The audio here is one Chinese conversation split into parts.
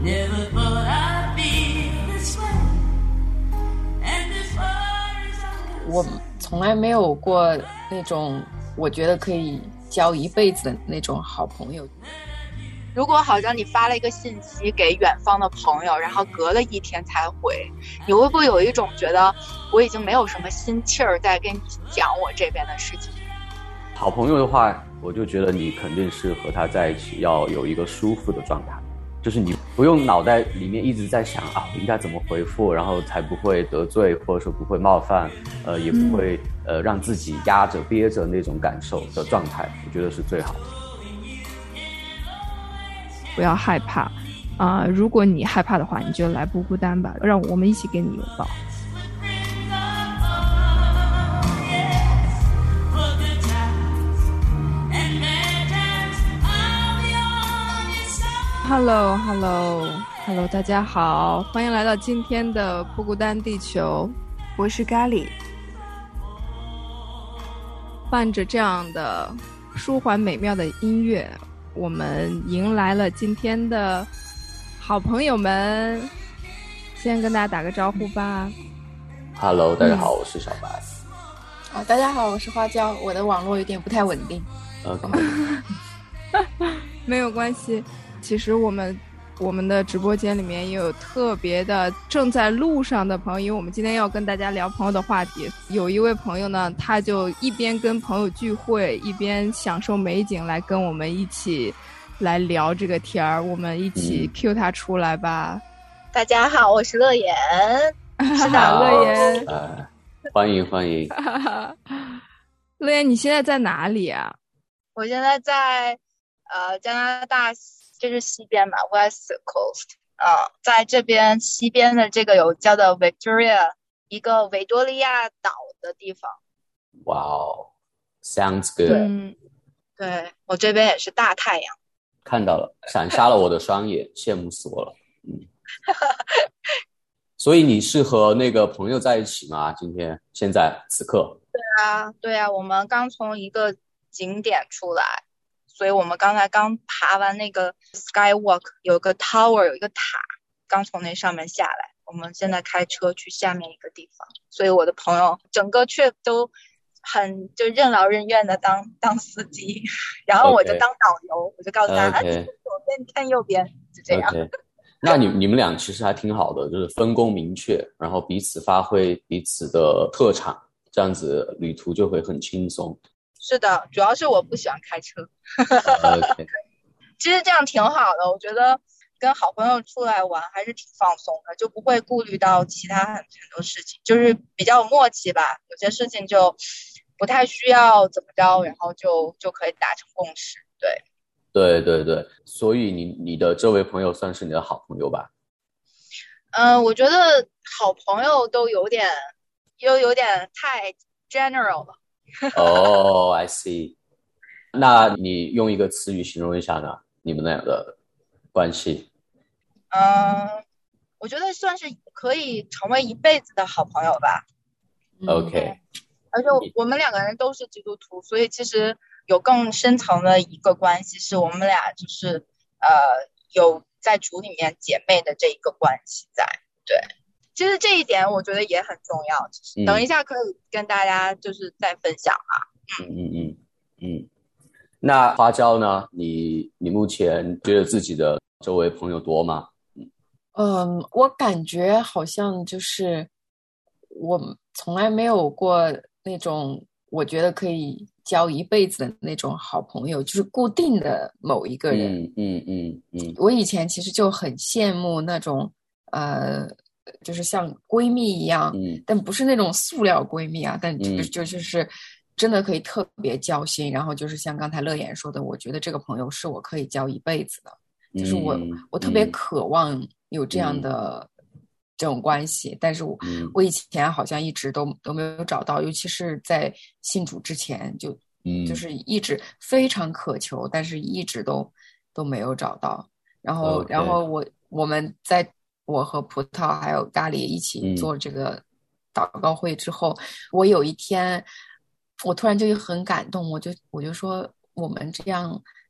Never thought I'd feel this way. And as far as I'm 我从来没有过那种我觉得可以交一辈子的那种好朋友。 如果好像你发了一个信息给远方的朋友，然后隔了一天才回，你会不会有一种觉得我已经没有什么心气儿再跟你讲我这边的事情？ 好朋友的话，我就觉得你肯定是和他在一起要有一个舒服的状态，就是你不用脑袋里面一直在想啊，我应该怎么回复，然后才不会得罪，或者说不会冒犯，也不会让自己压着憋着那种感受的状态，我觉得是最好的。 不要害怕如果你害怕的话，你就来不孤单吧，让我们一起给你拥抱。Hello， 大家好，欢迎来到今天的不孤单地球， 我是咖喱。 伴着这样的舒缓美妙的音乐，我们迎来了今天的好朋友们，先跟大家打个招呼吧。 Hello， 大家好，我是小白。 大家好，我是花椒，我的网络有点不太稳定。 OK， 没有关系。其实我们的直播间里面也有特别的正在路上的朋友，因为我们今天要跟大家聊朋友的话题。有一位朋友呢，他就一边跟朋友聚会，一边享受美景，来跟我们一起来聊这个天儿。我们一起 Q 他出来吧。 大家好，我是乐言。 是的，乐言。 欢迎欢迎。 乐言，你现在在哪里啊？ 我现在在加拿大，这是西边嘛 ，West Coast。在这边西边的这个有叫做 Victoria， 一个维多利亚岛的地方。 哇哦 ，Sounds good。 对，我这边也是大太阳。 看到了，闪瞎了我的双眼，羡慕死我了。所以你是和那个朋友在一起吗？现在此刻？ 对啊，我们刚从一个景点出来，所以我们刚爬完那个 Skywalk， 有个 Tower， 有一个塔，刚从那上面下来。我们现在开车去下面一个地方，所以我的朋友整个trip都就任劳任怨的当司机，然后我就当导游，我就告诉他，你看左边，你看右边，就这样。 那你们俩其实还挺好的，就是分工明确，然后彼此发挥彼此的特长，这样子旅途就会很轻松。 是的，主要是我不喜欢开车。 Okay. 其实这样挺好的，我觉得跟好朋友出来玩还是挺放松的，就不会顾虑到其他很多事情，就是比较有默契吧。有些事情就不太需要怎么着，然后就可以达成共识。 对，所以你的这位朋友算是你的好朋友吧？ 我觉得好朋友都有点太 general 了。 I see。那你用一个词语形容一下呢？你们俩的关系？ 我觉得算是可以成为一辈子的好朋友吧。 OK。 而且我们两个人都是基督徒，所以其实有更深层的一个关系，是我们俩就是有在主里面姐妹的这一个关系在。对，其实这一点我觉得也很重要，等一下可以跟大家就是再分享啊。 那花椒呢？你目前觉得自己的周围朋友多吗？ 我感觉好像就是我从来没有过那种我觉得可以交一辈子的那种好朋友，就是固定的某一个人。我以前其实就很羡慕那种就是像闺蜜一样，但不是那种塑料闺蜜啊，但就是真的可以特别交心，然后就是像刚才乐言说的，我觉得这个朋友是我可以交一辈子的，就是我特别渴望有这样的这种关系，但是我以前好像一直都没有找到，尤其是在信主之前就是一直非常渴求，但是一直都没有找到。然后我和葡萄还有咖喱一起做这个祷告会之后，我有一天我突然就很感动，我就说我们这样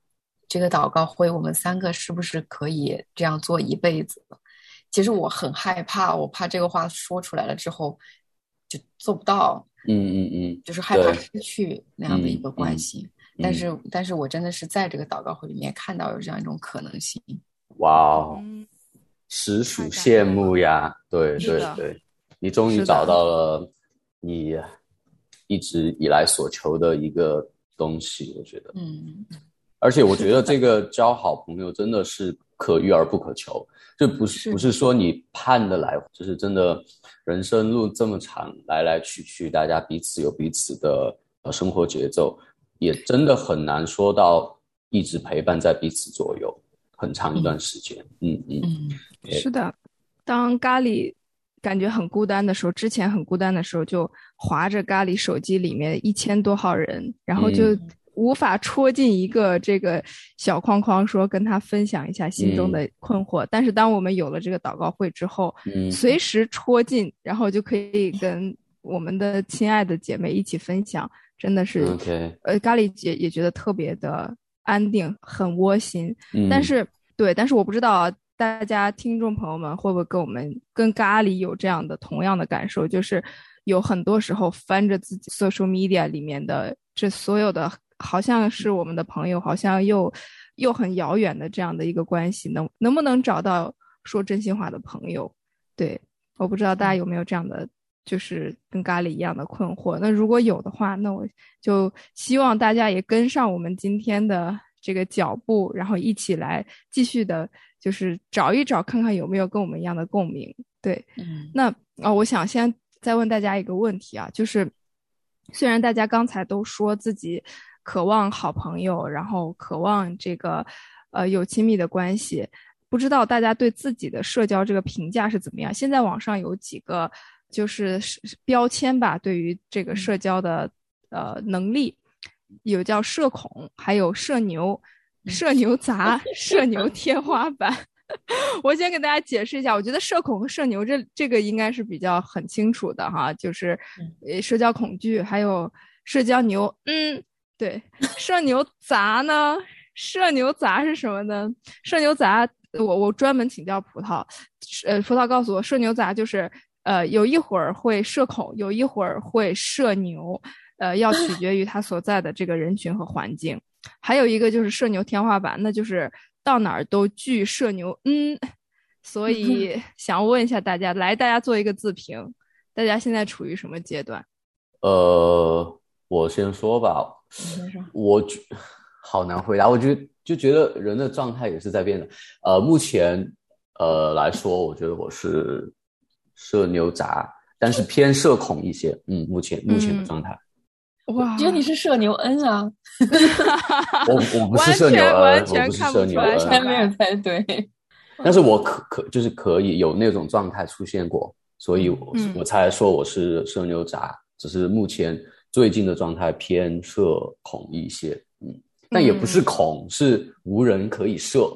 这个祷告会我们3个是不是可以这样做一辈子？其实我很害怕，我怕这个话说出来了之后就做不到，就是害怕失去那样的一个关系。但是我真的是在这个祷告会里面看到有这样一种可能性。 哇哦，实属羡慕呀！对对对，你终于找到了你一直以来所求的一个东西，我觉得。而且我觉得这个交好朋友真的是可遇而不可求，就不是说你盼得来，就是真的人生路这么长，来来去去，大家彼此有彼此的生活节奏，也真的很难说到一直陪伴在彼此左右很长一段时间。 是的，当咖喱感觉很孤单的时候，之前很孤单的时候，就划着咖喱手机里面1000多号人，然后就无法戳进一个这个小框框，说跟他分享一下心中的困惑。但是当我们有了这个祷告会之后，随时戳进，然后就可以跟我们的亲爱的姐妹一起分享，真的是咖喱姐也觉得特别的安定，很窝心。但是我不知道啊，大家听众朋友们会不会跟咖喱有这样的同样的感受，就是有很多时候翻着自己 social media 里面的这所有的好像是我们的朋友，好像又很遥远的这样的一个关系，能不能找到说真心话的朋友？对，我不知道大家有没有这样的就是跟咖喱一样的困惑。那如果有的话，那我就希望大家也跟上我们今天的这个脚步，然后一起来继续的就是找一找，看看有没有跟我们一样的共鸣。对，那我想先再问大家一个问题啊，就是虽然大家刚才都说自己渴望好朋友，然后渴望这个有亲密的关系，不知道大家对自己的社交这个评价是怎么样？现在网上有几个就是标签吧，对于这个社交的能力，有叫社恐，还有社牛、社牛杂、社牛天花板。我先给大家解释一下，我觉得社恐和社牛这个应该是比较很清楚的哈，就是社交恐惧，还有社交牛。对，社牛杂呢？社牛杂是什么呢？社牛杂，我专门请教葡萄，葡萄告诉我，社牛杂就是有一会儿会社恐，有一会儿会社牛，要取决于他所在的这个人群和环境。还有一个就是社牛天花板，那就是到哪儿都惧社牛。所以想问一下大家，大家做一个自评，大家现在处于什么阶段？ 我先说吧。我好难回答，我就觉得人的状态也是在变的。目前来说，我觉得我是社牛杂，但是偏社恐一些。目前的状态。 哇，我觉得你是社牛 N 啊！ 我不是社牛 N， 完全看不出来， 完全没有猜对。 但是我就是可以有那种状态出现过，所以我才说我是社牛杂，只是目前最近的状态偏社恐一些。但也不是恐，是无人可以社。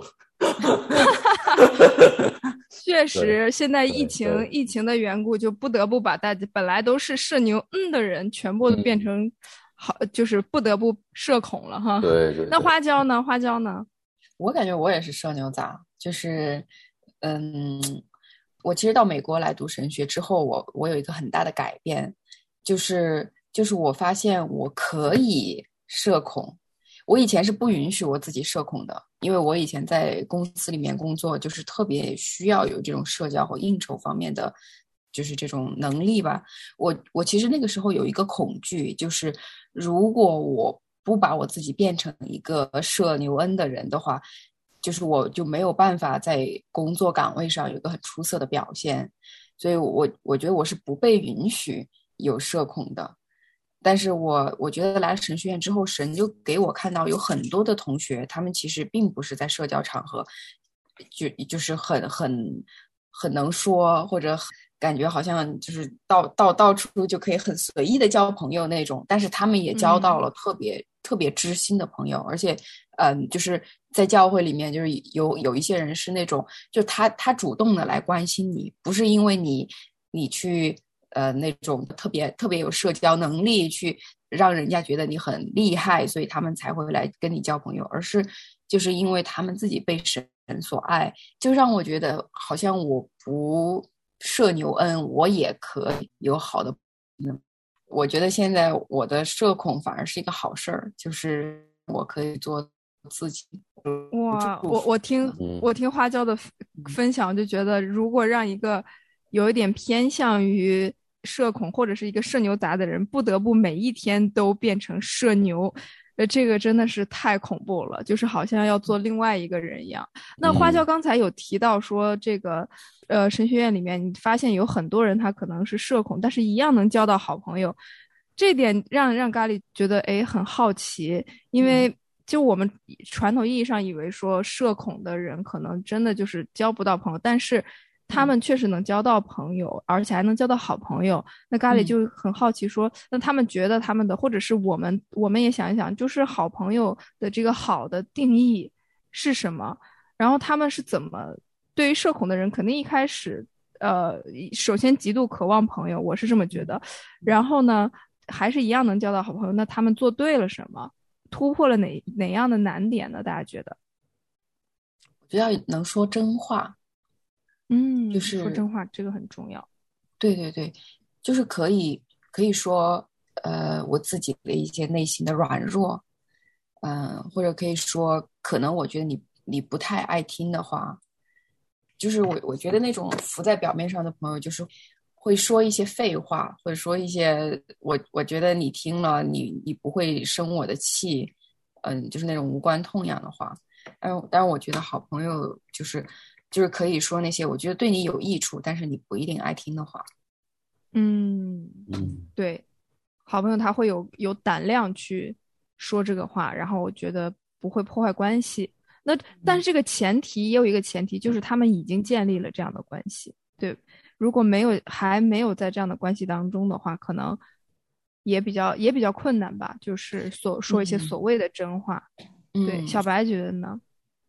确实，现在疫情的缘故，就不得不把大家本来都是社牛的人，全部都变成就是不得不社恐了哈。 对。 那花椒呢？ 我感觉我也是社牛杂，就是我其实到美国来读神学之后，我有一个很大的改变，就是我发现我可以社恐。我以前是不允许我自己社恐的，因为我以前在公司里面工作，就是特别需要有这种社交和应酬方面的，就是这种能力吧。我其实那个时候有一个恐惧，就是如果我不把我自己变成一个社牛 N 的人的话，就是我就没有办法在工作岗位上有一个很出色的表现。所以我觉得我是不被允许有社恐的。但是我觉得来了神学院之后，神就给我看到有很多的同学，他们其实并不是在社交场合就是很能说，或者感觉好像就是到处就可以很随意的交朋友那种，但是他们也交到了特别知心的朋友。而且就是在教会里面，就是有一些人是那种，就他主动的来关心你，不是因为你去那种特别有社交能力去让人家觉得你很厉害，所以他们才会来跟你交朋友，而是就是因为他们自己被神所爱，就让我觉得好像我不社牛恩，我也可以有好的朋友。我觉得现在我的社恐反而是一个好事儿，就是我可以做自己。 哇，我听花椒的分享，就觉得如果让一个有一点偏向于社恐或者是一个社牛杂的人，不得不每一天都变成社牛，这个真的是太恐怖了，就是好像要做另外一个人一样。那花椒刚才有提到说，这个神学院里面你发现有很多人他可能是社恐，但是一样能交到好朋友，这点让咖喱觉得很好奇，因为就我们传统意义上以为说社恐的人可能真的就是交不到朋友，但是他们确实能交到朋友，而且还能交到好朋友。那咖喱就很好奇说，那他们觉得他们的，或者是我们也想一想，就是好朋友的这个好的定义是什么？然后他们是怎么对于社恐的人，肯定一开始首先极度渴望朋友，我是这么觉得。然后呢，还是一样能交到好朋友，那他们做对了什么？突破了哪样的难点呢？大家觉得？ 我觉得要能说真话，就是说真话，这个很重要。 对对对，就是可以说我自己的一些内心的软弱，或者可以说可能我觉得你不太爱听的话，就是我觉得那种浮在表面上的朋友，就是会说一些废话，或者说一些我觉得你听了你不会生我的气，就是那种无关痛痒的话。但是我觉得好朋友就是可以说那些我觉得对你有益处，但是你不一定爱听的话。 对，好朋友他会有胆量去说这个话，然后我觉得不会破坏关系。那但是这个前提也有一个前提，就是他们已经建立了这样的关系。对，如果还没有在这样的关系当中的话，可能也比较困难吧，就是说一些所谓的真话。对，小白觉得呢？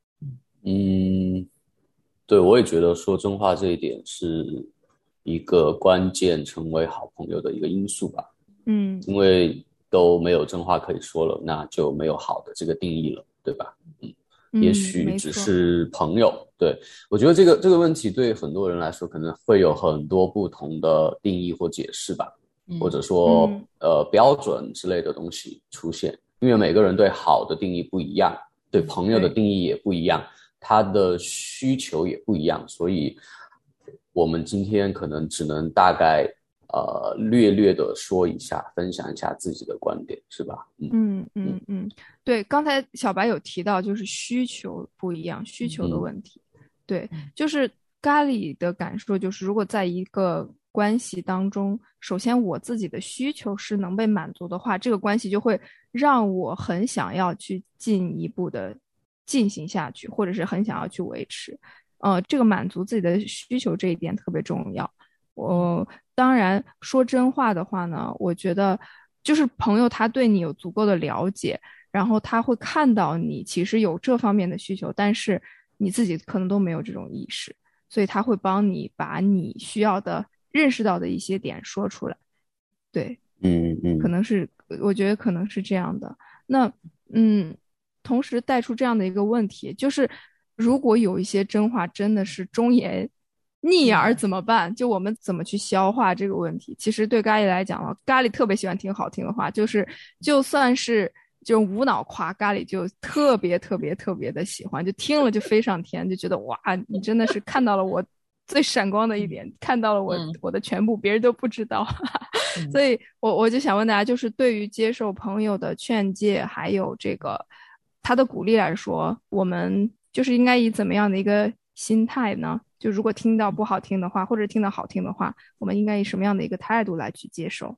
对，我也觉得说真话这一点是一个关键成为好朋友的一个因素吧。因为都没有真话可以说了，那就没有好的这个定义了，对吧？也许只是朋友。对，我觉得这个问题对很多人来说可能会有很多不同的定义或解释吧，或者说标准之类的东西出现，因为每个人对好的定义不一样，对朋友的定义也不一样，他的需求也不一样，所以我们今天可能只能大概略的说一下，分享一下自己的观点，是吧？ 对，刚才小白有提到就是需求不一样，需求的问题。对，就是咖喱的感受就是，如果在一个关系当中，首先我自己的需求是能被满足的话，这个关系就会让我很想要去进一步的进行下去，或者是很想要去维持。这个满足自己的需求这一点特别重要。当然说真话的话呢，我觉得就是朋友他对你有足够的了解，然后他会看到你其实有这方面的需求，但是你自己可能都没有这种意识，所以他会帮你把你需要的认识到的一些点说出来。对，可能是我觉得可能是这样的。那同时带出这样的一个问题，就是如果有一些真话真的是忠言逆耳怎么办？就我们怎么去消化这个问题？其实对咖喱来讲咖喱特别喜欢听好听的话，就算是就无脑夸，咖喱就特别特别特别的喜欢，就听了就飞上天，就觉得哇，你真的是看到了我最闪光的一点，看到了我的全部，别人都不知道。所以我就想问大家，就是对于接受朋友的劝诫，还有这个他的鼓励来说，我们就是应该以怎么样的一个心态呢？就如果听到不好听的话，或者听到好听的话，我们应该以什么样的一个态度来去接受？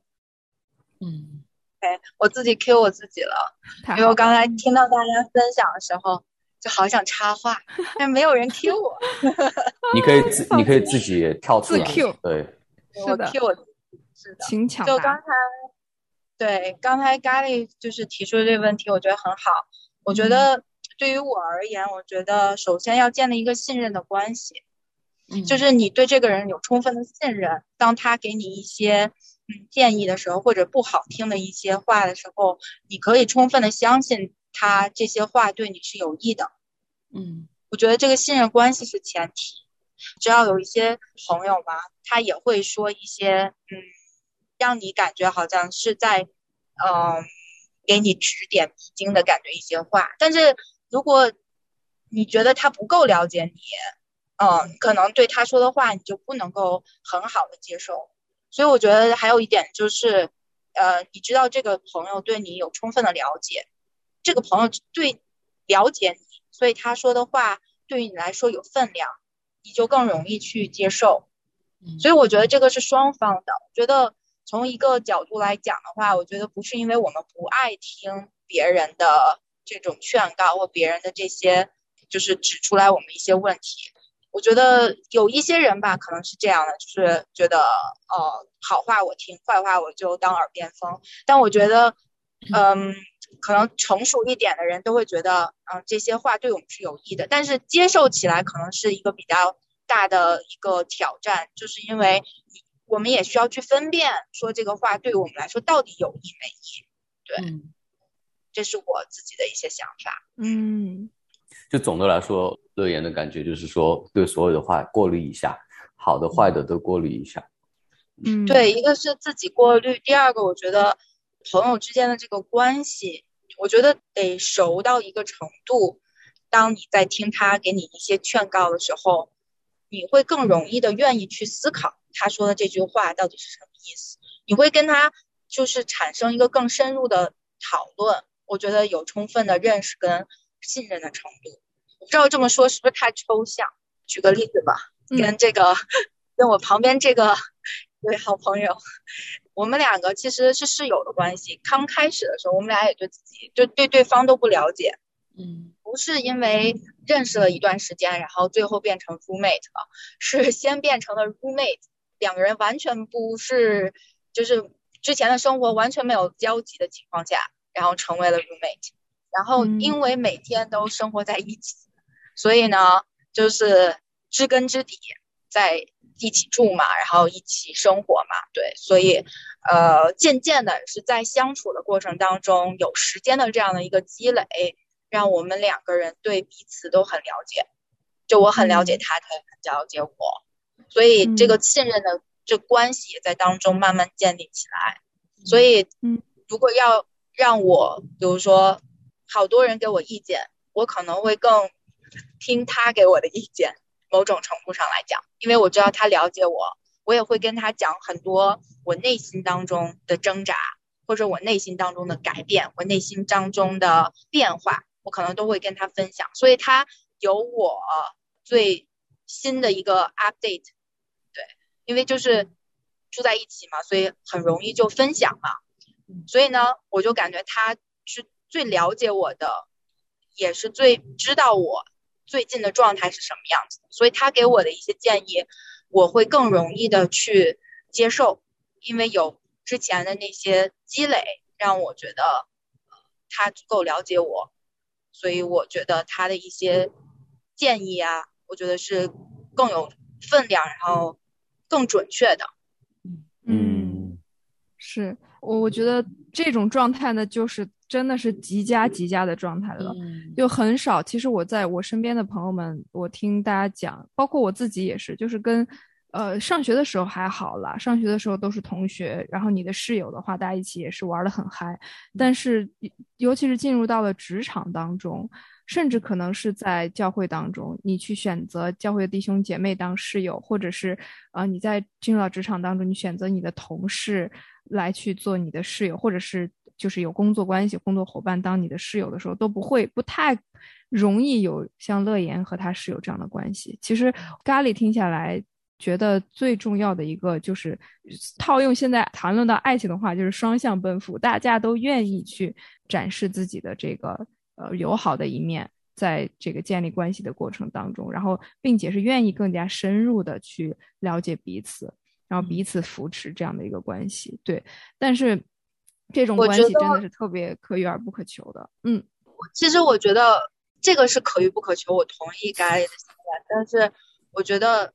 我自己 Q 我自己了，因为我刚才听到大家分享的时候，就好想插话，但是没有人 Q 我。 你可以自己跳出来， 自 Q， 对， 我 Q 我自己，是的， 请抢就答。 刚才咖喱就是提出的这个问题，我觉得很好。我觉得对于我而言，我觉得首先要建立一个信任的关系，就是你对这个人有充分的信任，当他给你一些建议的时候，或者不好听的一些话的时候，你可以充分的相信他这些话对你是有益的。我觉得这个信任关系是前提。只要有一些朋友吧，他也会说一些让你感觉好像是在给你指点迷津的感觉一些话，但是如果你觉得他不够了解你，可能对他说的话你就不能够很好的接受。所以我觉得还有一点就是，你知道这个朋友对你有充分的了解，这个朋友对了解你，所以他说的话对于你来说有分量，你就更容易去接受。所以我觉得这个是双方的。我觉得从一个角度来讲的话，我觉得不是因为我们不爱听别人的这种劝告或别人的这些就是指出来我们一些问题。我觉得有一些人吧，可能是这样的，就是觉得好话我听，坏话我就当耳边风。但我觉得可能成熟一点的人都会觉得这些话对我们是有益的，但是接受起来可能是一个比较大的一个挑战，就是因为我们也需要去分辨说这个话对我们来说到底有益没益。对，这是我自己的一些想法。 就总的来说，乐言的感觉就是说，对所有的话过滤一下，好的坏的都过滤一下。 对，一个是自己过滤，第二个我觉得朋友之间的这个关系，我觉得得熟到一个程度，当你在听他给你一些劝告的时候，你会更容易的愿意去思考他说的这句话到底是什么意思，你会跟他就是产生一个更深入的讨论。我觉得有充分的认识跟信任的程度。我不知道这么说是不是太抽象，举个例子吧，跟我旁边这个一位好朋友，我们两个其实是室友的关系。刚开始的时候我们俩也对自己就对对方都不了解，不是因为认识了一段时间然后最后变成 roommate 了，是先变成了 roommate， 两个人完全不是就是之前的生活完全没有交集的情况下，然后成为了 roommate。 然后因为每天都生活在一起，所以呢就是知根知底，在一起住嘛，然后一起生活嘛。对，所以渐渐的是在相处的过程当中，有时间的这样的一个积累，让我们两个人对彼此都很了解，就我很了解他，他也很了解我，所以这个信任的这关系也在当中慢慢建立起来。所以如果要让我比如说好多人给我意见，我可能会更听他给我的意见，某种程度上来讲，因为我知道他了解我，我也会跟他讲很多我内心当中的挣扎，或者我内心当中的改变，我内心当中的变化，我可能都会跟他分享。所以他有我最新的一个 update。 对，因为就是住在一起嘛，所以很容易就分享嘛。所以呢我就感觉他是最了解我的，也是最知道我最近的状态是什么样子的，所以他给我的一些建议我会更容易的去接受，因为有之前的那些积累让我觉得他足够了解我，所以我觉得他的一些建议啊，我觉得是更有分量，然后更准确的。 是，我觉得这种状态呢，就是真的是极佳的状态了，就很少。其实我在我身边的朋友们，我听大家讲，包括我自己也是，就是跟上学的时候还好啦，上学的时候都是同学，然后你的室友的话，大家一起也是玩得很嗨。但是尤其是进入到了职场当中，甚至可能是在教会当中，你去选择教会的弟兄姐妹当室友，或者是你在进入到职场当中，你选择你的同事来去做你的室友，或者是就是有工作关系工作伙伴当你的室友的时候，都不太容易有像乐言和他室友这样的关系。其实咖喱听下来觉得最重要的一个就是套用现在谈论到爱情的话，就是双向奔赴，大家都愿意去展示自己的这个友好的一面，在这个建立关系的过程当中，然后并且是愿意更加深入的去了解彼此，然后彼此扶持这样的一个关系。对，但是这种关系真的是特别可遇而不可求的。 其实我觉得这个是可遇不可求，我同意咖喱的想法，但是我觉得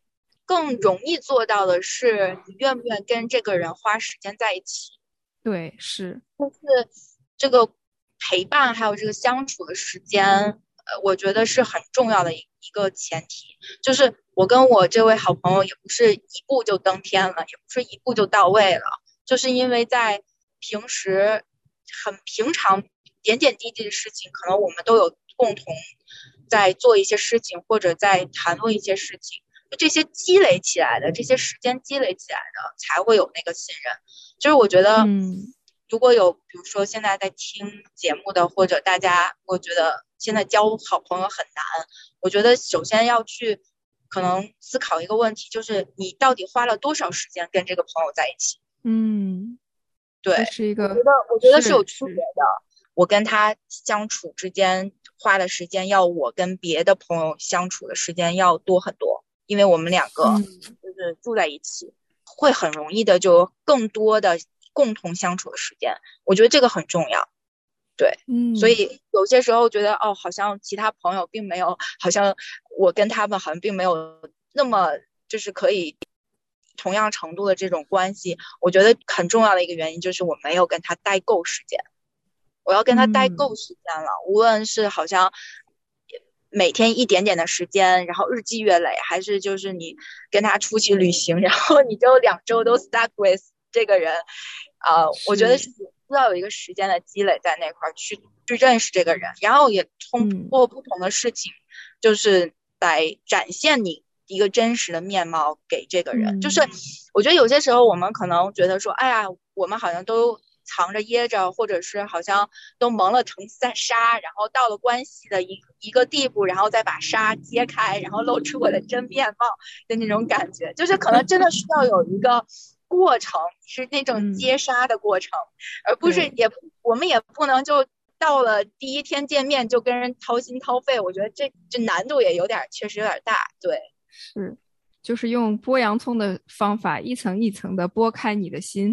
更容易做到的是，你愿不愿意跟这个人花时间在一起。 对，是， 但是这个陪伴还有这个相处的时间，我觉得是很重要的一个前提。就是我跟我这位好朋友也不是一步就登天了，也不是一步就到位了，就是因为在平时很平常点点滴滴的事情，可能我们都有共同在做一些事情，或者在谈论一些事情，这些积累起来的，这些时间积累起来的，才会有那个信任。就是我觉得如果有比如说现在在听节目的，或者大家我觉得现在交好朋友很难，我觉得首先要去可能思考一个问题，就是你到底花了多少时间跟这个朋友在一起。对， 是一个我觉得是有区别的。我跟他相处之间花的时间要我跟别的朋友相处的时间要多很多，因为我们两个就是住在一起，会很容易的就更多的共同相处的时间，我觉得这个很重要。对，所以有些时候觉得好像其他朋友并没有，好像我跟他们好像并没有那么就是可以同样程度的这种关系。我觉得很重要的一个原因就是我没有跟他待够时间，我要跟他待够时间了，无论是好像每天一点点的时间，然后日积月累，还是就是你跟他出去旅行，然后你就2周都 stuck with 这个人我觉得是需要有一个时间的积累在那块去认识这个人，然后也通过不同的事情就是来展现你一个真实的面貌给这个人。就是我觉得有些时候我们可能觉得说哎呀我们好像都藏着掖着，或者是好像都蒙了层纱，然后到了关系的一个地步，然后再把纱揭开，然后露出我的真面貌的那种感觉。就是可能真的需要有一个过程，是那种揭纱的过程，而不是我们也不能就到了第一天见面就跟人掏心掏肺，我觉得这难度也确实有点大。对， 是，就是用剥洋葱的方法，一层一层的剥开你的心。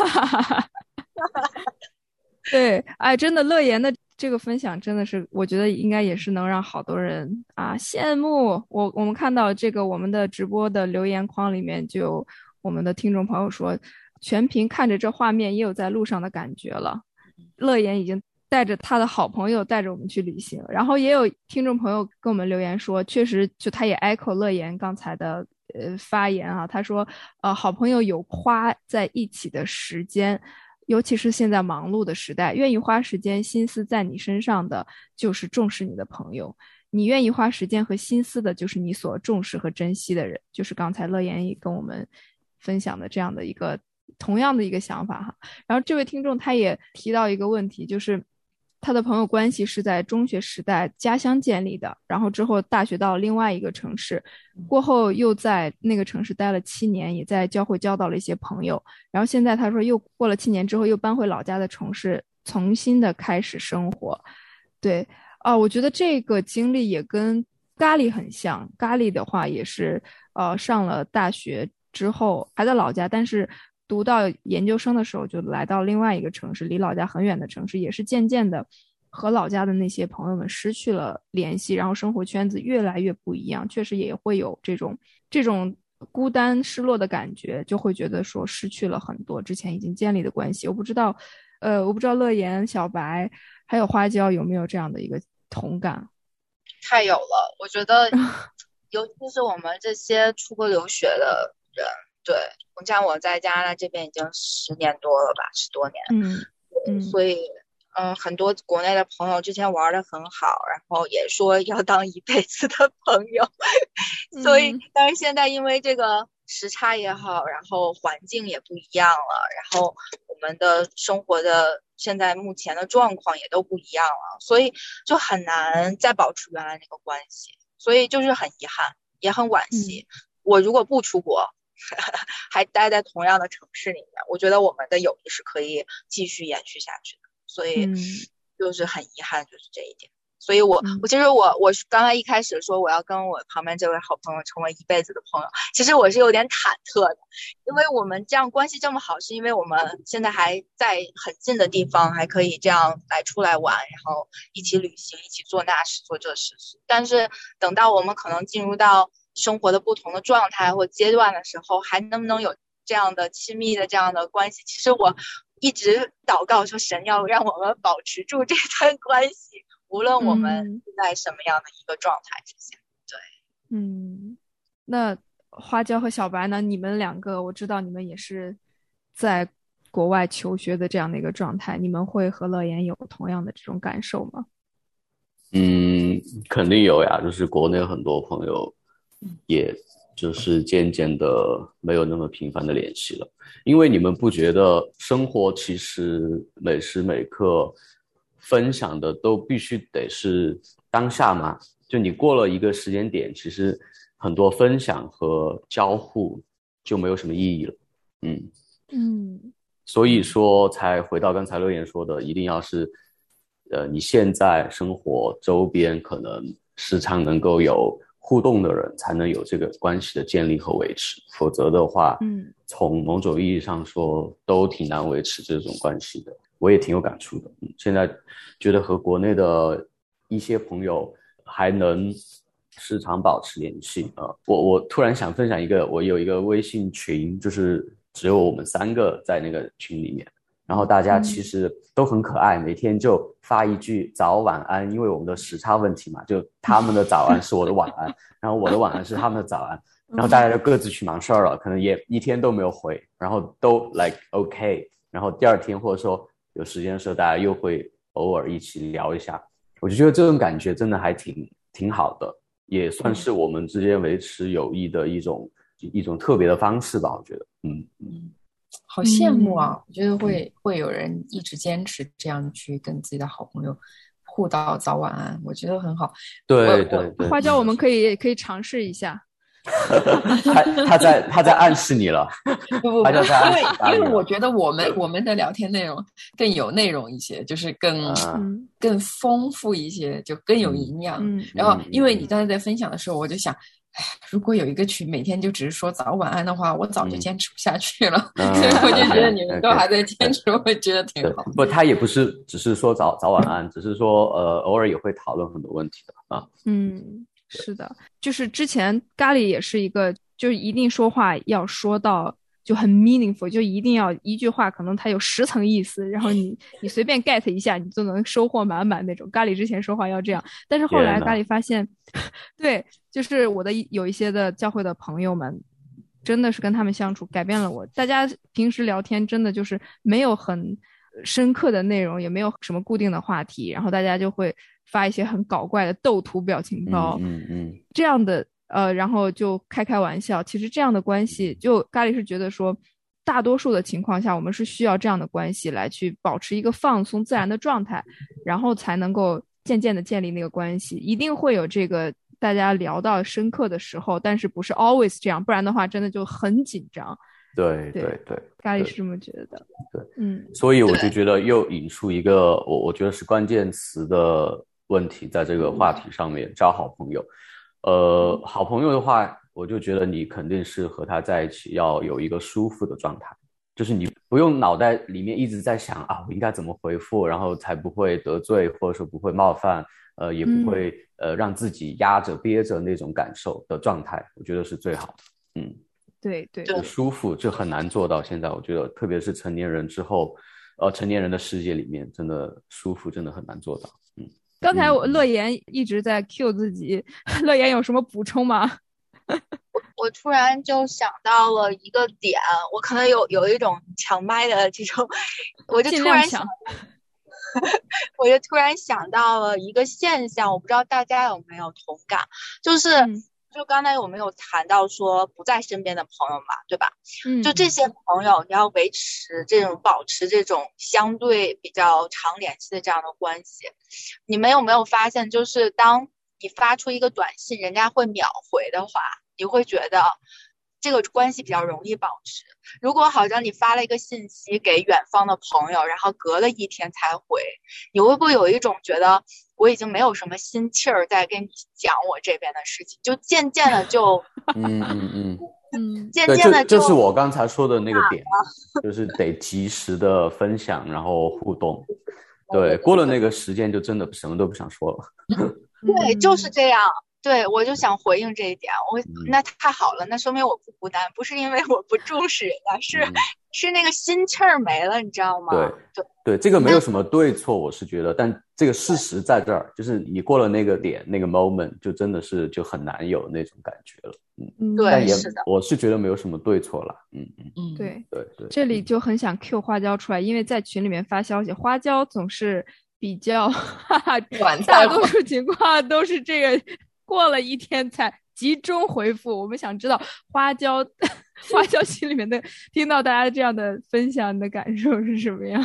对，哎，真的乐言的这个分享真的是，我觉得应该也是能让好多人羡慕。我们看到这个我们的直播的留言框里面，就有我们的听众朋友说，全屏看着这画面也有在路上的感觉了。乐言已经带着他的好朋友带着我们去旅行，然后也有听众朋友跟我们留言说，确实就他也 echo 乐言刚才的发言他说好朋友有花在一起的时间，尤其是现在忙碌的时代，愿意花时间心思在你身上的就是重视你的朋友，你愿意花时间和心思的就是你所重视和珍惜的人。就是刚才乐言也跟我们分享的这样的一个同样的一个想法然后这位听众他也提到一个问题，就是他的朋友关系是在中学时代家乡建立的，然后之后大学到另外一个城市，过后又在那个城市待了7年，也在教会交到了一些朋友，然后现在他说又过了7年之后又搬回老家的城市，重新的开始生活。对我觉得这个经历也跟咖喱很像。咖喱的话也是上了大学之后还在老家，但是读到研究生的时候就来到另外一个城市，离老家很远的城市，也是渐渐的和老家的那些朋友们失去了联系，然后生活圈子越来越不一样，确实也会有这种孤单失落的感觉，就会觉得说失去了很多之前已经建立的关系。我不知道乐言、小白还有花椒有没有这样的一个同感。 太有了，我觉得尤其是我们这些出国留学的人，对，像我在加拿大这边已经10年多了吧，10多年。所以很多国内的朋友之前玩得很好，然后也说要当一辈子的朋友所以但是现在因为这个时差也好，然后环境也不一样了，然后我们的生活的现在目前的状况也都不一样了，所以就很难再保持原来那个关系，所以就是很遗憾也很惋惜。我如果不出国还待在同样的城市里面，我觉得我们的友谊是可以继续延续下去的，所以就是很遗憾，就是这一点。所以我其实我刚才一开始说我要跟我旁边这位好朋友成为一辈子的朋友，其实我是有点忐忑的，因为我们这样关系这么好，是因为我们现在还在很近的地方，还可以这样出来玩，然后一起旅行，一起做那事做这事。但是等到我们可能进入到生活的不同的状态或阶段的时候，还能不能有这样的亲密的这样的关系。其实我一直祷告说，神要让我们保持住这段关系，无论我们在什么样的一个状态之下。对， 那花椒和小白呢？你们两个，我知道你们也是在国外求学的这样的一个状态，你们会和乐言有同样的这种感受吗？ 肯定有呀，就是国内很多朋友，也就是渐渐的没有那么频繁的联系了。因为你们不觉得生活其实每时每刻分享的都必须得是当下吗？就你过了一个时间点，其实很多分享和交互就没有什么意义了。所以说才回到刚才乐言说的，一定要是你现在生活周边可能时常能够有互动的人，才能有这个关系的建立和维持，否则的话从某种意义上说都挺难维持这种关系的。我也挺有感触的。现在觉得和国内的一些朋友还能时常保持联系。我突然想分享一个，我有一个微信群，就是只有我们3个在那个群里面，然后大家其实都很可爱，每天就发一句早晚安，因为我们的时差问题嘛，就他们的早安是我的晚安，然后我的晚安是他们的早安，然后大家就各自去忙事儿了，可能也一天都没有回，然后都 like OK， 然后第二天或者说有时间的时候，大家又会偶尔一起聊一下。我就觉得这种感觉真的还挺好的，也算是我们之间维持友谊的一种特别的方式吧，我觉得。 好羡慕啊！我觉得会有人一直坚持这样去跟自己的好朋友互道早晚安，我觉得很好。 对， 花椒我们可以尝试一下。 他在暗示你了。 不，因为我觉得我们的聊天内容更有内容一些，就是更丰富一些，就更有营养。然后因为你刚才在分享的时候，我就想，如果有一个群每天就只是说早晚安的话，我早就坚持不下去了。所以我就觉得你们都还在坚持，我觉得挺好。 不，他也不是只是说早晚安，只是说偶尔也会讨论很多问题的啊。 是的，就是之前咖喱也是一个，就是一定说话要说到就很 meaningful， 就一定要一句话可能它有10层意思，然后你随便 get 一下，你就能收获满满那种。咖喱之前说话要这样，但是后来咖喱发现，对，就是我的有一些的教会的朋友们，真的是跟他们相处改变了我。大家平时聊天真的就是没有很深刻的内容，也没有什么固定的话题，然后大家就会发一些很搞怪的斗图表情包，这样的然后就开玩笑。其实这样的关系，就咖喱是觉得说，大多数的情况下，我们是需要这样的关系来去保持一个放松自然的状态，然后才能够渐渐的建立那个关系。一定会有这个大家聊到深刻的时候，但是不是 always 这样，不然的话真的就很紧张。 对， 咖喱是这么觉得。对， 所以我就觉得又引出一个我觉得是关键词的问题，在这个话题上面，交好朋友。好朋友的话，我就觉得你肯定是和他在一起要有一个舒服的状态，就是你不用脑袋里面一直在想我应该怎么回复，然后才不会得罪，或者说不会冒犯，也不会让自己压着憋着那种感受的状态，我觉得是最好的。 对， 舒服这很难做到。现在我觉得，特别是成年人之后，成年人的世界里面，真的舒服真的很难做到。 刚才乐言一直在 cue 自己，乐言有什么补充吗？ 我突然就想到了一个点，我可能有一种抢麦的这种，我就突然想到了一个现象，我不知道大家有没有同感，就刚才我们有谈到说不在身边的朋友嘛，对吧？就这些朋友，你要保持这种相对比较长联系的这样的关系。你们有没有发现，就是当你发出一个短信，人家会秒回的话，你会觉得这个关系比较容易保持。如果好像你发了一个信息给远方的朋友，然后隔了1天才回，你会不会有一种觉得我已经没有什么心气儿在跟你讲我这边的事情，就渐渐的就渐渐的就这是我刚才说的那个点，就是得及时的分享，然后互动。对，过了那个时间就真的什么都不想说了。 对，就是这样。 对，我就想回应这一点，那太好了，那说明我不孤单，不是因为我不重视人家，是那个心气儿没了，你知道吗？ 对，这个没有什么对错，我是觉得，但这个事实在这儿，就是你过了那个点，那个 moment， 就真的是就很难有那种感觉了。 对，是的， 我是觉得没有什么对错啦。 对， 这里就很想 Q 花椒出来，因为在群里面发消息，花椒总是比较大多数情况都是这个过了一天才集中回复。我们想知道花椒心里面的，听到大家这样的分享的感受是什么样？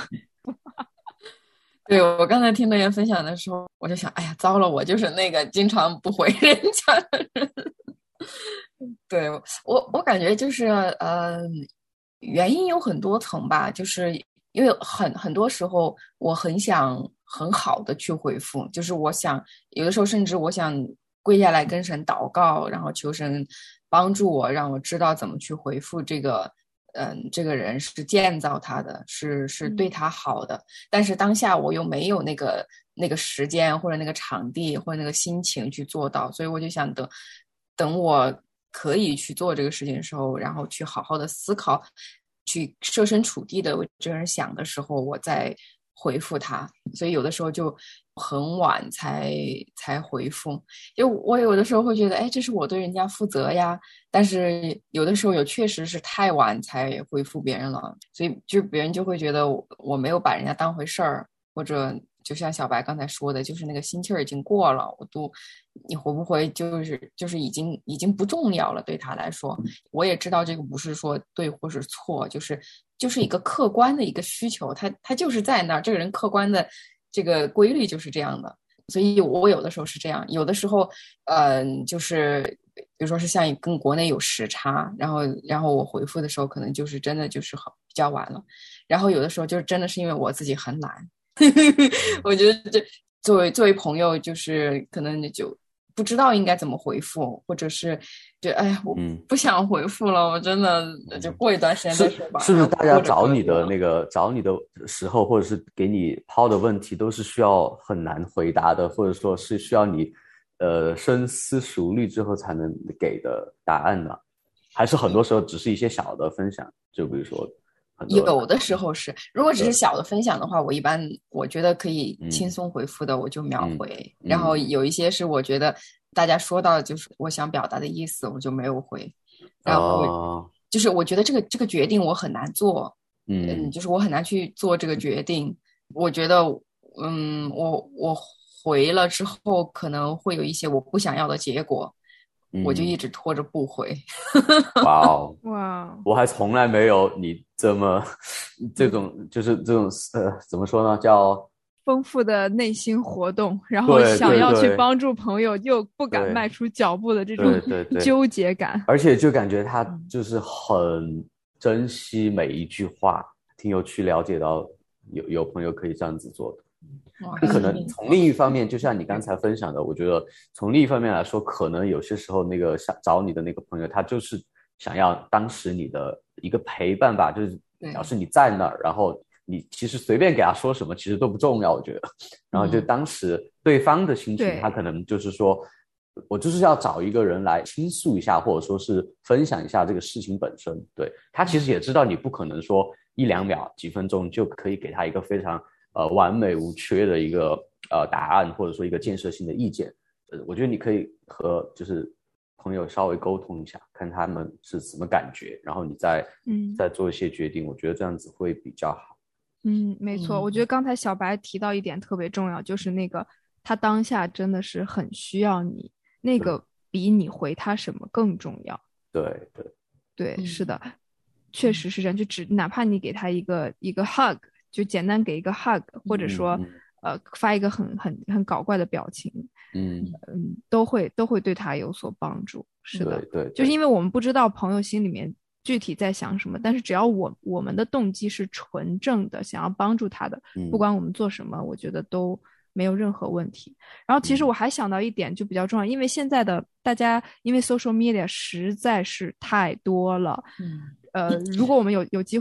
对，我刚才听那人分享的时候，我就想，哎呀，糟了，我就是那个经常不回人家的人。对，我感觉就是原因有很多层吧，就是因为很多时候我很想很好的去回复，就是我想有的时候甚至我想跪下来跟神祷告，然后求神帮助我，让我知道怎么去回复这个人是建造他的，是对他好的，但是当下我又没有那个时间或者那个场地或者那个心情去做到，所以我就想等我可以去做这个事情的时候，然后去好好的思考，去设身处地的为这个人想的时候，我再回复他。所以有的时候就很晚才回复，就我有的时候会觉得，哎，这是我对人家负责呀，但是有的时候也确实是太晚才回复别人了，所以就别人就会觉得我没有把人家当回事儿，或者就像小白刚才说的，就是那个心气儿已经过了，你回不回就是已经不重要了，对他来说。我也知道这个不是说对或是错，就是一个客观的一个需求，他就是在那儿，这个人客观的这个规律就是这样的。所以我有的时候是这样，有的时候就是比如说是像跟国内有时差，然后我回复的时候可能就是真的就是比较晚了，然后有的时候就是真的是因为我自己很懒。我觉得这作为朋友，就是可能就不知道应该怎么回复，或者是就哎呀，我不想回复了，我真的就过一段时间再说吧。 是不是大家找你的时候，或者是给你抛的问题，都是需要很难回答的，或者说是需要你深思熟虑之后才能给的答案呢？还是很多时候只是一些小的分享，就比如说。 有的时候是，如果只是小的分享的话，我觉得可以轻松回复的，我就秒回。然后有一些是我觉得大家说到就是我想表达的意思，我就没有回。然后就是我觉得这个决定我很难做，就是我很难去做这个决定。我觉得我回了之后可能会有一些我不想要的结果。我就一直拖着不回。 哇， 我还从来没有你这么这种就是这种怎么说呢，叫丰富的内心活动，然后想要去帮助朋友又不敢迈出脚步的这种纠结感。 而且就感觉他就是很珍惜每一句话，挺有趣了解到有朋友可以这样子做的。可能从另一方面，就像你刚才分享的，我觉得从另一方面来说，可能有些时候那个想找你的那个朋友，他就是想要当时你的一个陪伴吧，就是表示你在那儿，然后你其实随便给他说什么其实都不重要，我觉得。然后就当时对方的心情，他可能就是说我就是要找一个人来倾诉一下，或者说是分享一下这个事情本身。对，他其实也知道你不可能说1-2秒几分钟就可以给他一个非常完美无缺的一个答案，或者说一个建设性的意见。我觉得你可以和就是朋友稍微沟通一下，看他们是什么感觉，然后你再做一些决定。我觉得这样子会比较好。 没错。我觉得刚才小白提到一点特别重要，就是那个他当下真的是很需要你，那个比你回他什么更重要。对，是的，确实是这样。就哪怕你给他一个 hug， 就简单给一个 hug， 或者说发一个很搞怪的表情，都会对他有所帮助。是的， 对， 就是因为我们不知道朋友心里面具体在想什么，但是只要我们的动机是纯正的，想要帮助他的，不管我们做什么，我觉得都没有任何问题。然后其实我还想到一点就比较重要，因为现在的大家因为 social media 实在是太多了，如果我们有机会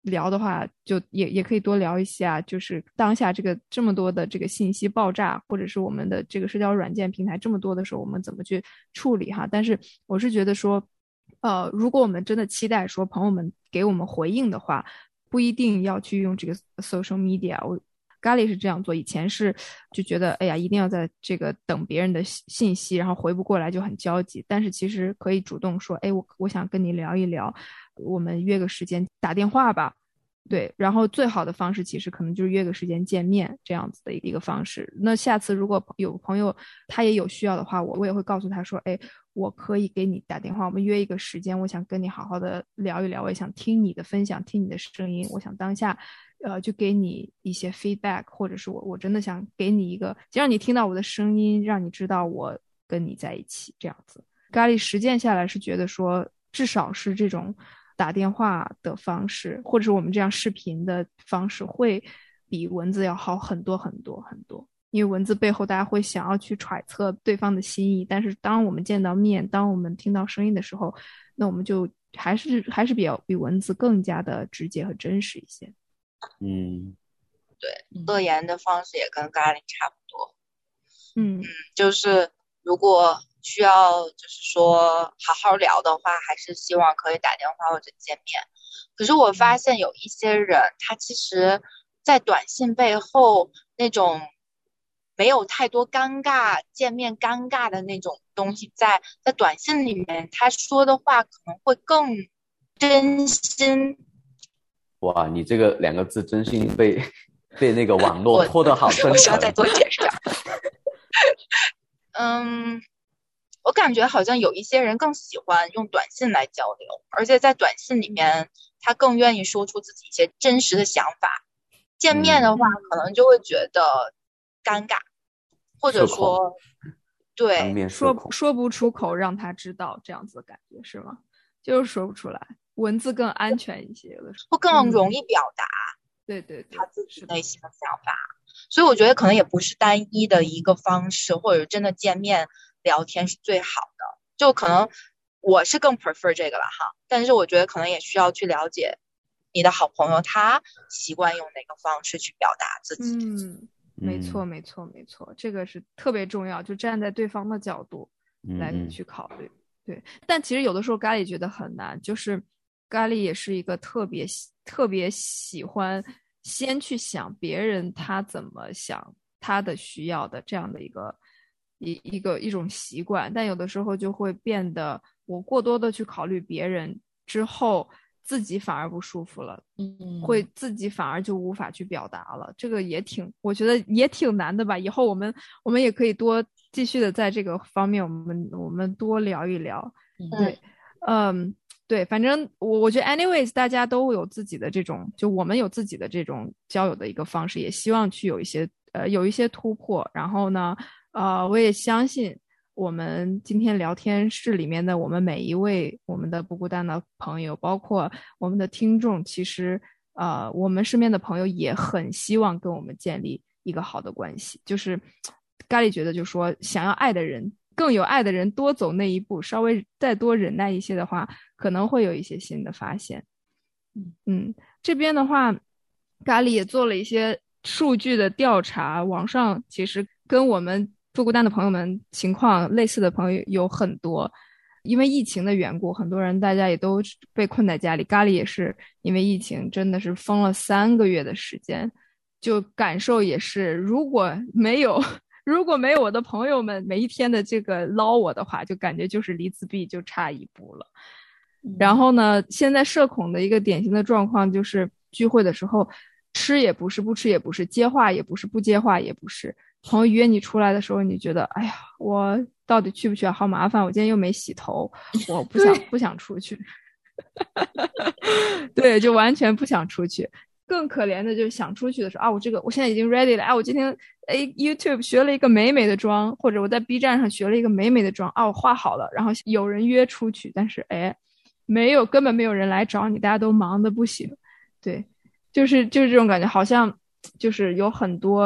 聊的话，就也可以多聊一下，就是当下这么多的这个信息爆炸，或者是我们的这个社交软件平台这么多的时候，我们怎么去处理哈。但是我是觉得说，如果我们真的期待说朋友们给我们回应的话，不一定要去用这个 social media。咖喱是这样做，以前是就觉得哎呀，一定要在这个等别人的信息，然后回不过来就很焦急。但是其实可以主动说，哎，我想跟你聊一聊，我们约个时间打电话吧。对，然后最好的方式其实可能就是约个时间见面这样子的一个方式。那下次如果有朋友他也有需要的话，我也会告诉他说，哎，我可以给你打电话，我们约一个时间，我想跟你好好的聊一聊，我也想听你的分享，听你的声音，我想当下就给你一些 feedback， 或者是我真的想给你一个，让你听到我的声音，让你知道我跟你在一起这样子。咖喱实践下来是觉得说，至少是这种打电话的方式，或者是我们这样视频的方式，会比文字要好很多很多很多。因为文字背后大家会想要去揣测对方的心意，但是当我们见到面，当我们听到声音的时候，那我们就还是比文字更加的直接和真实一些。 对，乐言的方式也跟咖喱差不多。就是如果需要就是说好好聊的话，还是希望可以打电话或者见面。可是我发现有一些人，他其实在短信背后那种没有太多尴尬，见面尴尬的那种东西在短信里面他说的话可能会更真心。 哇，你这个2个字真心被那个网络拖得好深沉。 我需要再做解释。我感觉好像有一些人更喜欢用短信来交流，而且在短信里面他更愿意说出自己一些真实的想法。见面的话可能就会觉得尴尬，或者说对说不出口让他知道，这样子的感觉是吗？就是说不出来，文字更安全一些，有的时候会更容易表达对对对他自己内心的想法。所以我觉得可能也不是单一的一个方式，或者真的见面聊天是最好的。就可能我是更 prefer 这个了哈，但是我觉得可能也需要去了解你的好朋友他习惯用哪个方式去表达自己。 没错，这个是特别重要，就站在对方的角度来去考虑。对，但其实有的时候咖喱觉得很难，就是咖喱也是一个特别喜欢先去想别人他怎么想他的需要的这样的一种习惯，但有的时候就会变得我过多的去考虑别人之后，自己反而不舒服了，会自己反而就无法去表达了。这个我觉得也挺难的吧。以后我们也可以多继续的在这个方面我们多聊一聊。对，对，反正我觉得 anyways 大家都有自己的这种，就我们有自己的这种交友的一个方式，也希望去有一些突破。然后呢我也相信我们今天聊天室里面的我们每一位我们的不孤单的朋友，包括我们的听众，其实我们身边的朋友也很希望跟我们建立一个好的关系。就是咖喱觉得就是说，想要爱的人，更有爱的人多走那一步，稍微再多忍耐一些的话，可能会有一些新的发现。这边的话咖喱也做了一些数据的调查，网上其实跟我们不孤单的朋友们情况类似的朋友有很多。因为疫情的缘故，很多人大家也都被困在家里，咖喱也是因为疫情真的是封了3个月的时间，就感受也是如果没有我的朋友们每一天的这个捞我的话，就感觉就是离自闭就差一步了。然后呢，现在社恐的一个典型的状况就是聚会的时候吃也不是，不吃也不是，接话也不是，不接话也不是。朋友约你出来的时候，你觉得哎呀，我到底去不去啊？好麻烦，我今天又没洗头，我不想出去。对，就完全不想出去。更可怜的就是想出去的时候啊，我现在已经 ready 了，我今天YouTube 学了一个美美的妆，或者我在 B 站上学了一个美美的妆啊，我画好了，然后有人约出去，但是根本没有人来找你，大家都忙得不行。对，就是这种感觉，好像就是有很多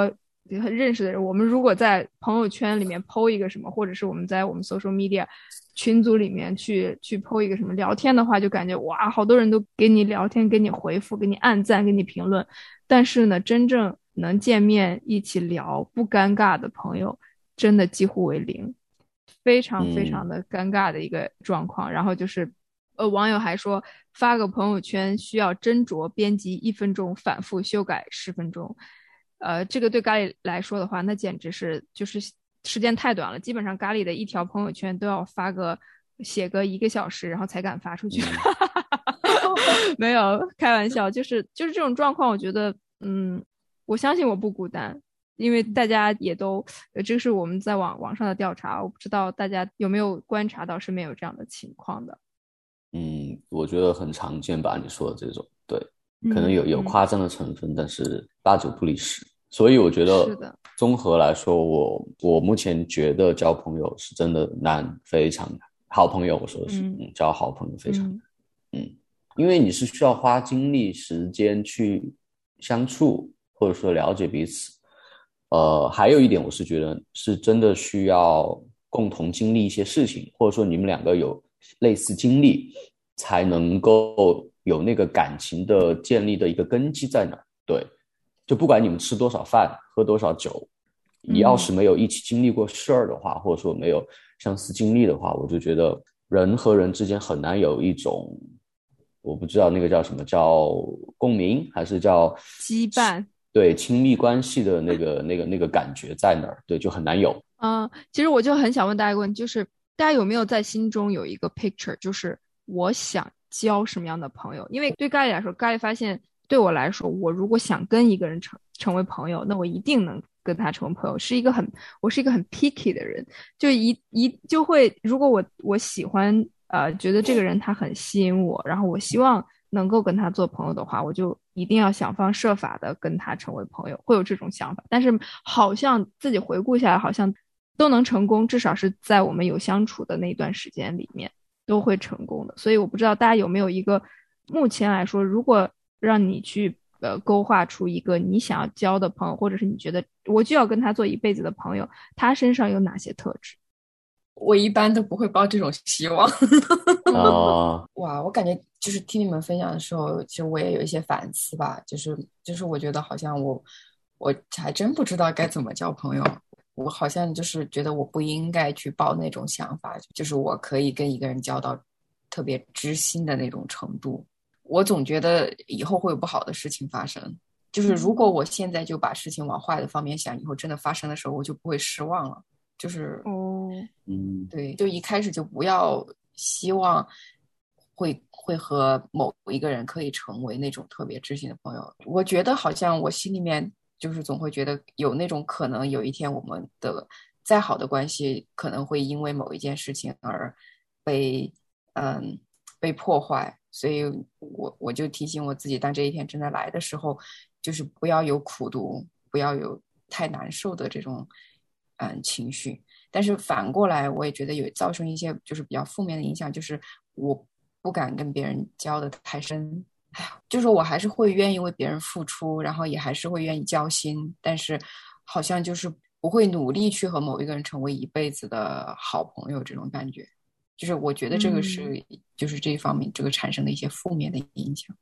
认识的人，我们如果在朋友圈里面 po 一个什么，或者是我们在我们 social media 群组里面去 po 一个什么聊天的话，就感觉哇，好多人都给你聊天，给你回复，给你按赞，给你评论。但是呢，真正能见面一起聊不尴尬的朋友，真的几乎为零，非常非常的尴尬的一个状况。然后就是网友还说发个朋友圈需要斟酌编辑1分钟，反复修改10分钟。这个对咖喱来说的话，那简直是就是时间太短了，基本上咖喱的一条朋友圈都要写个1个小时，然后才敢发出去。没有开玩笑，就是这种状况，我觉得我相信我不孤单，因为大家也都这是我们在网上的调查，我不知道大家有没有观察到身边有这样的情况的。 我觉得很常见吧，你说的这种，对，可能有夸张的成分，但是8、9不离10。所以我觉得综合来说，我目前觉得交朋友是真的难，非常难。好朋友我说的是交好朋友非常难。因为你是需要花精力时间去相处，或者说了解彼此。还有一点我是觉得是真的需要共同经历一些事情，或者说你们两个有类似经历，才能够有那个感情的建立的一个根基在哪。对，就不管你们吃多少饭，喝多少酒，你要是没有一起经历过事儿的话，或者说没有相似经历的话，我就觉得人和人之间很难有一种，我不知道那个叫什么，叫共鸣还是叫羁绊， 对，亲密关系的那个感觉在哪儿？对，就很难有。 其实我就很想问大家一个问题，就是大家有没有在心中有一个 picture， 就是我想交什么样的朋友？因为对咖喱来说，咖喱发现对我来说，我如果想跟一个人成为朋友，那我一定能跟他成为朋友。我是一个很 picky 的人，就会，如果我喜欢觉得这个人他很吸引我，然后我希望能够跟他做朋友的话，我就一定要想方设法的跟他成为朋友，会有这种想法。但是好像自己回顾下来，好像都能成功，至少是在我们有相处的那段时间里面都会成功的。所以我不知道大家有没有一个，目前来说，如果让你去勾画出一个你想要交的朋友，或者是你觉得我就要跟他做一辈子的朋友，他身上有哪些特质？ 我一般都不会抱这种希望。哇，我感觉就是听你们分享的时候，其实我也有一些反思吧，就是我觉得好像我还真不知道该怎么交朋友。我好像就是觉得我不应该去抱那种想法，就是我可以跟一个人交到特别知心的那种程度。我总觉得以后会有不好的事情发生，就是如果我现在就把事情往坏的方面想，以后真的发生的时候，我就不会失望了。就是对，就一开始就不要希望会和某一个人可以成为那种特别知心的朋友。我觉得好像我心里面就是总会觉得有那种可能，有一天我们的再好的关系可能会因为某一件事情而被破坏。所以我就提醒我自己，当这一天真的来的时候，就是不要有苦读，不要有太难受的这种情绪。但是反过来我也觉得有造成一些就是比较负面的影响，就是我不敢跟别人交得太深。就是我还是会愿意为别人付出，然后也还是会愿意交心，但是好像就是不会努力去和某一个人成为一辈子的好朋友，这种感觉。就是我觉得这个是就是这一方面这个产生的一些负面的影响。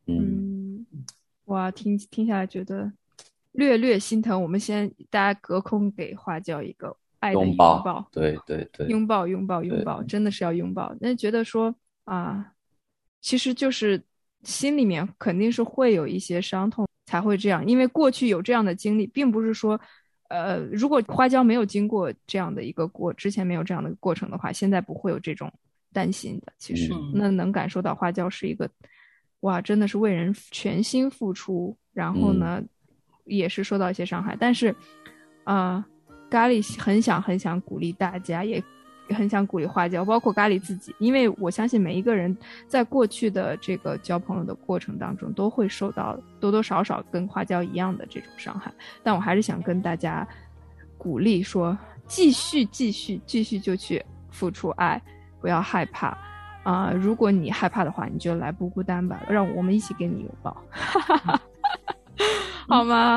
哇，听下来觉得略心疼。我们先大家隔空给花椒一个爱的拥抱， 对，拥抱， 真的是要拥抱。那觉得说其实就是心里面肯定是会有一些伤痛才会这样，因为过去有这样的经历，并不是说如果花椒没有经过这样的一个之前没有这样的过程的话，现在不会有这种担心的。其实那能感受到花椒是一个哇，真的是为人全心付出，然后呢也是受到一些伤害，但是咖喱很想鼓励大家，也很想鼓励花椒，包括咖喱自己，因为我相信每一个人在过去的这个交朋友的过程当中都会受到多多少少跟花椒一样的这种伤害，但我还是想跟大家鼓励说，继续就去付出爱，不要害怕如果你害怕的话，你就来不孤单吧，让我们一起给你拥抱好吗？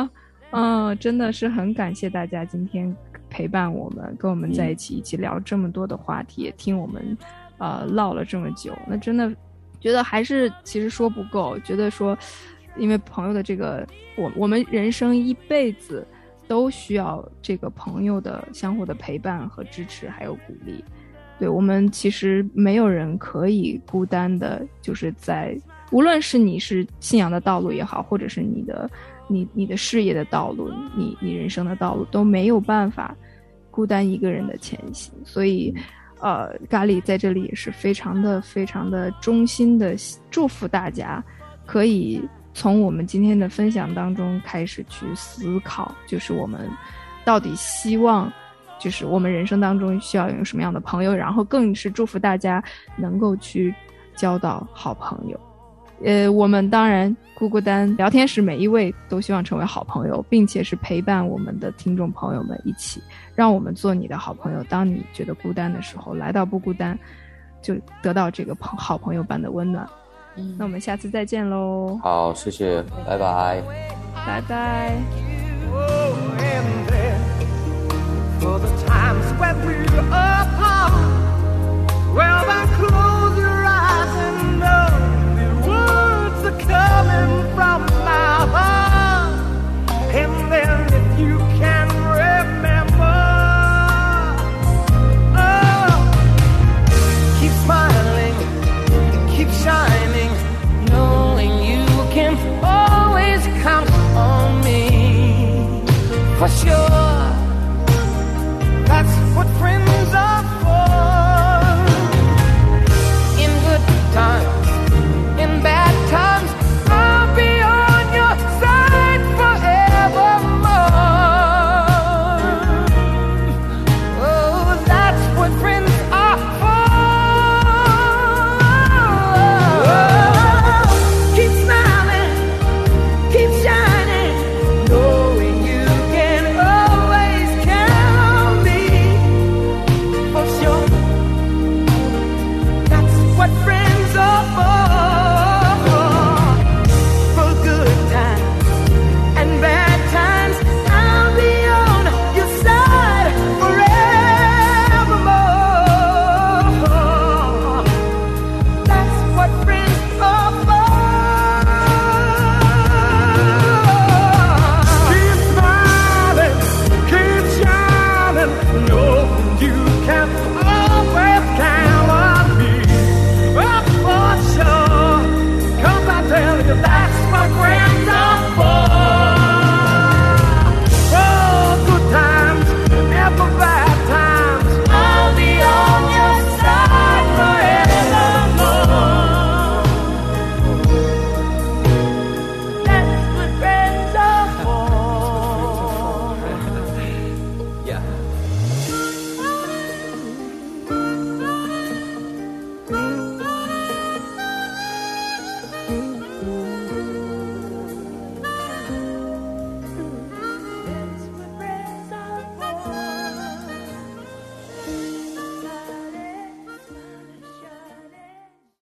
真的是很感谢大家今天陪伴我们，跟我们在一起一起聊这么多的话题，也听我们唠了这么久。那真的觉得还是其实说不够，觉得说因为朋友的这个我们人生一辈子都需要这个朋友的相互的陪伴和支持还有鼓励。对，我们其实没有人可以孤单的，就是在无论是你是信仰的道路也好，或者是你的事业的道路，你人生的道路，都没有办法孤单一个人的前行。所以咖喱在这里也是非常的衷心的祝福大家，可以从我们今天的分享当中开始去思考，就是我们到底希望就是我们人生当中需要有什么样的朋友，然后更是祝福大家能够去交到好朋友。我们当然孤孤单聊天时每一位都希望成为好朋友，并且是陪伴我们的听众朋友们一起，让我们做你的好朋友。当你觉得孤单的时候，来到不孤单，就得到这个好朋友般的温暖。那我们下次再见喽。 好，谢谢，拜拜， 拜拜。 For the times when we're up